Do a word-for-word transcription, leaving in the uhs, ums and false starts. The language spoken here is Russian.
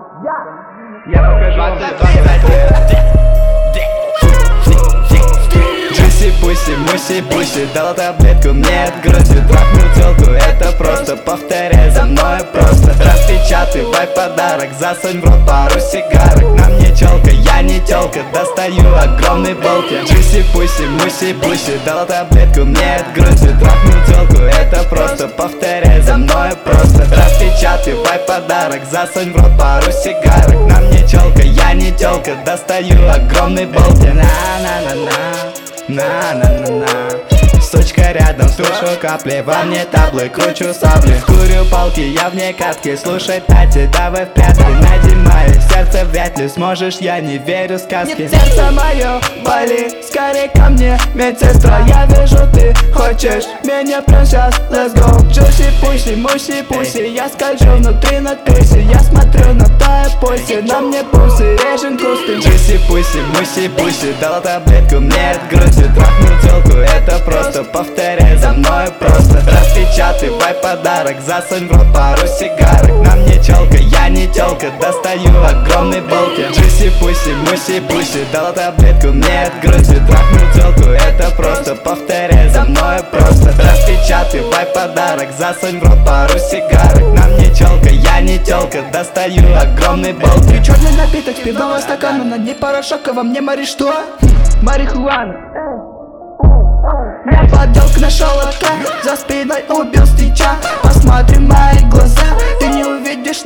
Я покажу вам Джуси, пуси, муси, пуси, дал таблетку мне от груди. Трахнул телку, это просто, повторяй за мной просто. Распечатывай подарок, засунь в рот пару сигарок. На мне челка, я не телка, достаю огромный болт. Джуси, пуси, муси, пуси, дал таблетку мне от груди. Трахнул телку, это просто, повторяй за мной просто. Распечатывай подарок, засунь в рот пару сигарок. На мне челка, я не телка, достаю огромный болт. На-на-на-на, на-на-на-на. Сучка рядом, слышу капли, во мне таблы, кручу сабли. Курю палки, я вне катки, слушай тати, давай в прятки. Найди мое сердце, вряд ли сможешь, я не верю в сказки. Нет, сердце мое болит, скорее ко мне, медсестра. Я вижу, ты хочешь меня прямо сейчас, let's go. Джуси, пуси, муси, пуси, я скольжу внутри на тусе. Я смотрю на твои пуси, на мне пусы, режем кусты. Джуси, пуси, муси, пуси, дала таблетку мне от груди. Трахнул телку, это просто, повторяй за мной просто. Распечатывай подарок, засунь в рот пару сигарок. На мне челка, я не телка, достаю огромный болт. Джуси, пуси, муси, пуси, дала таблетку мне от груди. Трахнул телку, это просто, повторяй за мной просто. Распечатывай подарок, засунь в рот пару сигарок. На мне челка, я не телка, достаю огромный болт. Черный напиток, пивного стакана, на дне порошок, а во мне Мари что? Марихуана. Я подделку нашел отца, за спиной убил стича. Посмотри в мои глаза, ты не увидишь